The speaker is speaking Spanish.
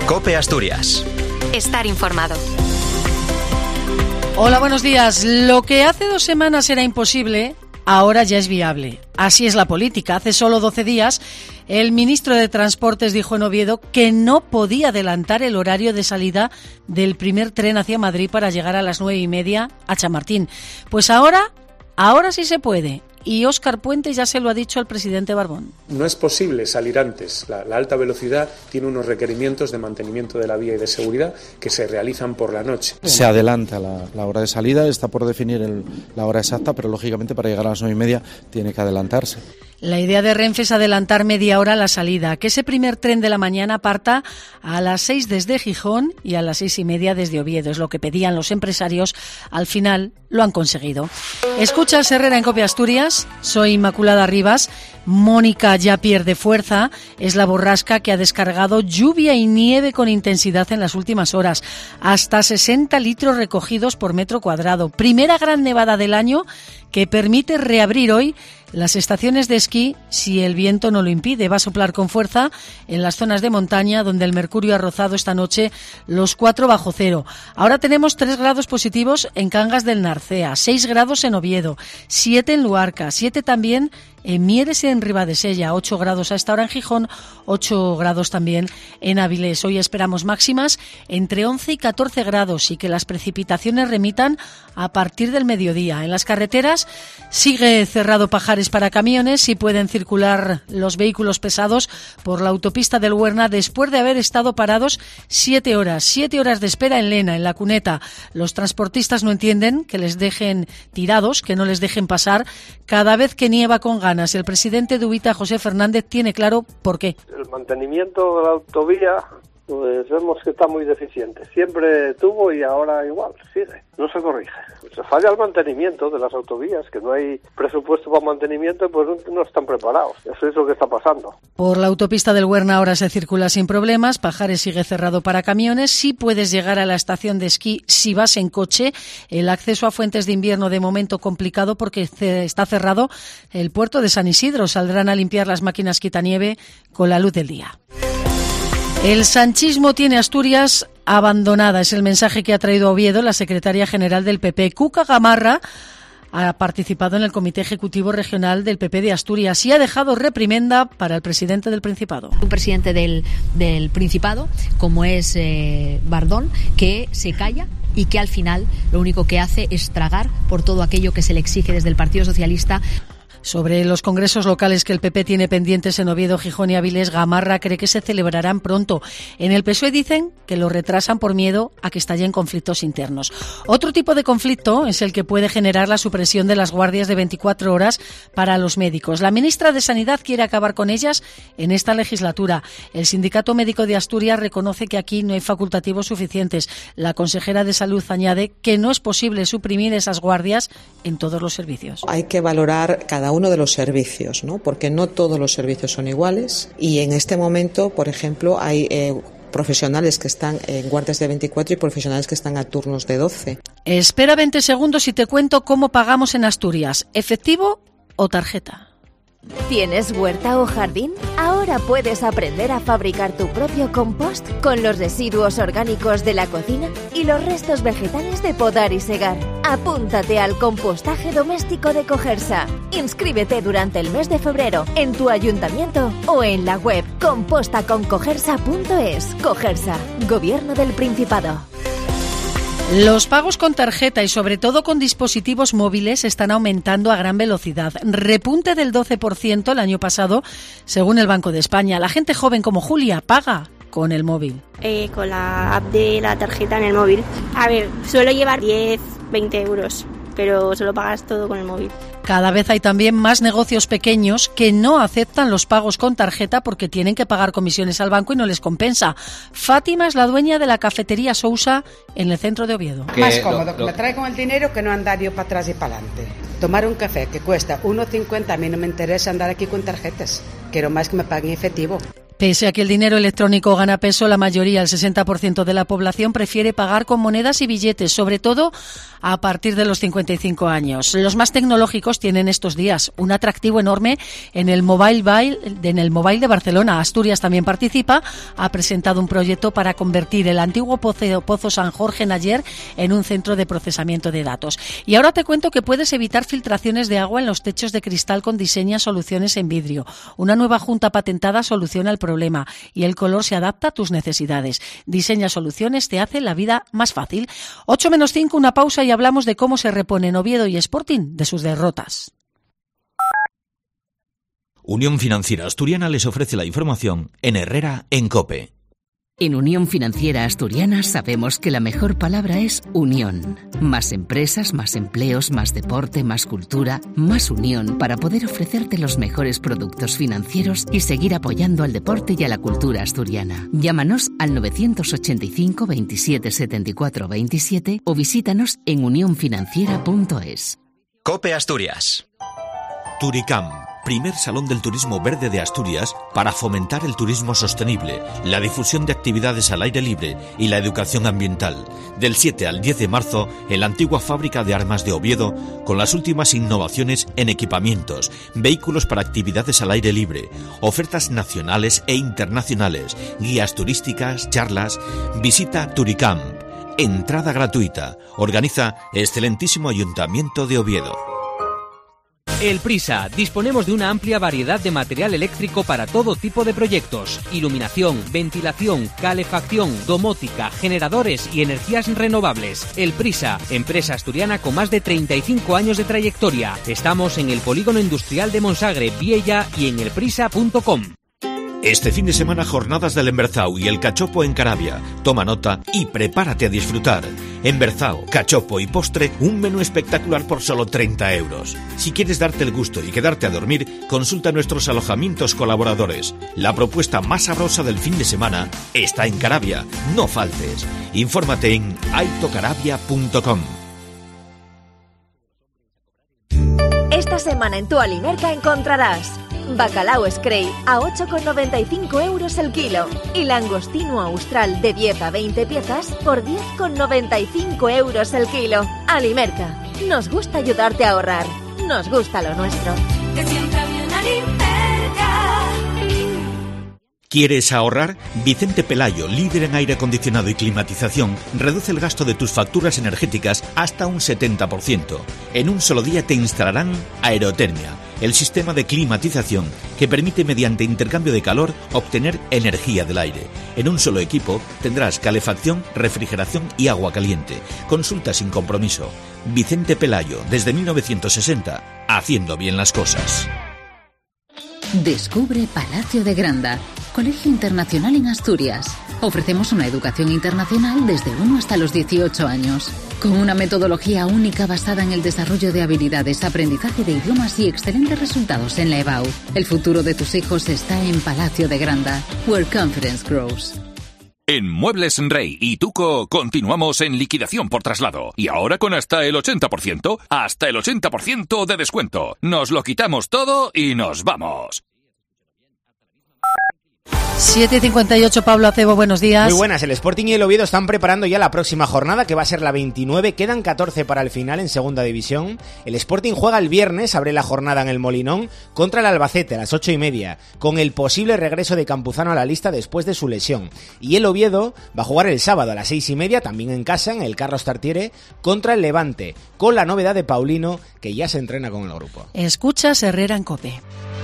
COPE Asturias. Estar informado. Hola, buenos días. Lo que hace 2 semanas era imposible, ahora ya es viable. Así es la política. Hace solo 12 días, el ministro de Transportes dijo en Oviedo que no podía adelantar el horario de salida del primer tren hacia Madrid para llegar a las 9:30 a Chamartín. Pues ahora sí se puede. Y Óscar Puente ya se lo ha dicho al presidente Barbón. No es posible salir antes. La alta velocidad tiene unos requerimientos de mantenimiento de la vía y de seguridad que se realizan por la noche. Se adelanta la hora de salida, está por definir la hora exacta, pero lógicamente para llegar a las 9:30 tiene que adelantarse. La idea de Renfe es adelantar media hora la salida, que ese primer tren de la mañana parta a las 6 desde Gijón y a las 6:30 desde Oviedo. Es lo que pedían los empresarios. Al final lo han conseguido. Escucha Herrera en COPE Asturias. Soy Inmaculada Rivas. Mónica ya pierde fuerza. Es la borrasca que ha descargado lluvia y nieve con intensidad en las últimas horas. Hasta 60 litros recogidos por metro cuadrado. Primera gran nevada del año que permite reabrir hoy las estaciones de esquí si el viento no lo impide. Va a soplar con fuerza en las zonas de montaña donde el mercurio ha rozado esta noche los 4 bajo cero. Ahora tenemos 3 grados positivos en Cangas del Narcea, 6 grados en Oviedo, 7 en Luarca, 7 también en Mieres y en Ribadesella, 8 grados a esta hora en Gijón, 8 grados también en Avilés. Hoy esperamos máximas entre 11 y 14 grados y que las precipitaciones remitan a partir del mediodía. En las carreteras sigue cerrado Pajares para camiones y pueden circular los vehículos pesados por la autopista del Huerna después de haber estado parados 7 horas. 7 horas de espera en Lena, en La Cuneta. Los transportistas no entienden que les dejen tirados, que no les dejen pasar cada vez que nieva con ganas. El presidente de Ubita, José Fernández, tiene claro por qué. El mantenimiento de la autovía, pues vemos que está muy deficiente. Siempre tuvo y ahora igual, sigue. No se corrige. Se falla el mantenimiento de las autovías, que no hay presupuesto para mantenimiento, pues no están preparados. Eso es lo que está pasando. Por la autopista del Huerna ahora se circula sin problemas. Pajares sigue cerrado para camiones. Sí puedes llegar a la estación de esquí si vas en coche. El acceso a Fuentes de Invierno de momento complicado porque está cerrado el puerto de San Isidro. Saldrán a limpiar las máquinas quitanieve con la luz del día. El sanchismo tiene Asturias abandonada, es el mensaje que ha traído a Oviedo la secretaria general del PP. Cuca Gamarra ha participado en el Comité Ejecutivo Regional del PP de Asturias y ha dejado reprimenda para el presidente del Principado. Un presidente del Principado, como es Bardón, que se calla y que al final lo único que hace es tragar por todo aquello que se le exige desde el Partido Socialista. Sobre los congresos locales que el PP tiene pendientes en Oviedo, Gijón y Avilés, Gamarra cree que se celebrarán pronto. En el PSOE dicen que lo retrasan por miedo a que estallen conflictos internos. Otro tipo de conflicto es el que puede generar la supresión de las guardias de 24 horas para los médicos. La ministra de Sanidad quiere acabar con ellas en esta legislatura. El Sindicato Médico de Asturias reconoce que aquí no hay facultativos suficientes. La consejera de Salud añade que no es posible suprimir esas guardias en todos los servicios. Hay que valorar cada uno de los servicios, ¿no? Porque no todos los servicios son iguales y en este momento, por ejemplo, hay profesionales que están en guardias de 24 y profesionales que están a turnos de 12. Espera 20 segundos y te cuento cómo pagamos en Asturias, ¿efectivo o tarjeta? ¿Tienes huerta o jardín? Ahora puedes aprender a fabricar tu propio compost con los residuos orgánicos de la cocina y los restos vegetales de podar y segar. Apúntate al compostaje doméstico de Cogersa. Inscríbete durante el mes de febrero en tu ayuntamiento o en la web compostaconcogersa.es. Cogersa, Gobierno del Principado. Los pagos con tarjeta y sobre todo con dispositivos móviles están aumentando a gran velocidad. Repunte del 12% el año pasado, según el Banco de España. La gente joven como Julia paga con el móvil. Con la app de la tarjeta en el móvil. A ver, suelo llevar 10, 20 euros, pero solo pagas todo con el móvil. Cada vez hay también más negocios pequeños que no aceptan los pagos con tarjeta porque tienen que pagar comisiones al banco y no les compensa. Fátima es la dueña de la cafetería Sousa en el centro de Oviedo. Más cómodo que me traigan el dinero que no andar yo para atrás y para adelante. Tomar un café que cuesta 1,50, a mí no me interesa andar aquí con tarjetas. Quiero más que me paguen efectivo. Pese a que el dinero electrónico gana peso, la mayoría, el 60% de la población, prefiere pagar con monedas y billetes, sobre todo a partir de los 55 años. Los más tecnológicos tienen estos días un atractivo enorme en el Mobile de Barcelona. Asturias también participa, ha presentado un proyecto para convertir el antiguo Pozo San Jorge Nayer en un centro de procesamiento de datos. Y ahora te cuento que puedes evitar filtraciones de agua en los techos de cristal con Diseña Soluciones en vidrio. Una nueva junta patentada soluciona el problema y el color se adapta a tus necesidades. Diseña Soluciones te hace la vida más fácil. 8:05, una pausa y hablamos de cómo se reponen Oviedo y Sporting de sus derrotas. Unión Financiera Asturiana les ofrece la información en Herrera en COPE. En Unión Financiera Asturiana sabemos que la mejor palabra es unión. Más empresas, más empleos, más deporte, más cultura, más unión para poder ofrecerte los mejores productos financieros y seguir apoyando al deporte y a la cultura asturiana. Llámanos al 985 27 74 27 o visítanos en unionfinanciera.es. COPE Asturias. Turicam, primer Salón del Turismo Verde de Asturias para fomentar el turismo sostenible, la difusión de actividades al aire libre y la educación ambiental. Del 7 al 10 de marzo, en la antigua fábrica de armas de Oviedo, con las últimas innovaciones en equipamientos, vehículos para actividades al aire libre, ofertas nacionales e internacionales, guías turísticas, charlas. Visita Turicam. Entrada gratuita. Organiza Excelentísimo Ayuntamiento de Oviedo. El Prisa. Disponemos de una amplia variedad de material eléctrico para todo tipo de proyectos. Iluminación, ventilación, calefacción, domótica, generadores y energías renovables. El Prisa. Empresa asturiana con más de 35 años de trayectoria. Estamos en el Polígono Industrial de Monsagre, Viella y en elprisa.com. Este fin de semana, jornadas del Emberzao y el Cachopo en Carabia. Toma nota y prepárate a disfrutar. Emberzao, cachopo y postre, un menú espectacular por solo 30 euros. Si quieres darte el gusto y quedarte a dormir, consulta nuestros alojamientos colaboradores. La propuesta más sabrosa del fin de semana está en Carabia. No faltes. Infórmate en aitocarabia.com. Esta semana en tu Alimerca encontrarás bacalao Scray a 8,95 euros el kilo y langostino austral de 10 a 20 piezas por 10,95 euros el kilo. Alimerca, nos gusta ayudarte a ahorrar, nos gusta lo nuestro. Que siempre hay una Alimerca. ¿Quieres ahorrar? Vicente Pelayo, líder en aire acondicionado y climatización, reduce el gasto de tus facturas energéticas hasta un 70%. En un solo día te instalarán Aerotermia, el sistema de climatización que permite mediante intercambio de calor obtener energía del aire. En un solo equipo tendrás calefacción, refrigeración y agua caliente. Consulta sin compromiso. Vicente Pelayo, desde 1960, haciendo bien las cosas. Descubre Palacio de Granda, Colegio Internacional en Asturias. Ofrecemos una educación internacional desde 1 hasta los 18 años, con una metodología única basada en el desarrollo de habilidades, aprendizaje de idiomas y excelentes resultados en la EBAU. El futuro de tus hijos está en Palacio de Granda, where confidence grows. En Muebles Rey y Tuco continuamos en liquidación por traslado. Y ahora con hasta el 80%. Hasta el 80% de descuento. Nos lo quitamos todo y nos vamos. 7:58, Pablo Acebo, buenos días. Muy buenas, el Sporting y el Oviedo están preparando ya la próxima jornada, que va a ser la 29, quedan 14 para el final en segunda división. El Sporting juega el viernes, abre la jornada en el Molinón, contra el Albacete a las 8:30, con el posible regreso de Campuzano a la lista después de su lesión. Y el Oviedo va a jugar el sábado a las 6:30, también en casa, en el Carlos Tartiere, contra el Levante, con la novedad de Paulino, que ya se entrena con el grupo. Escuchas Herrera en COPE.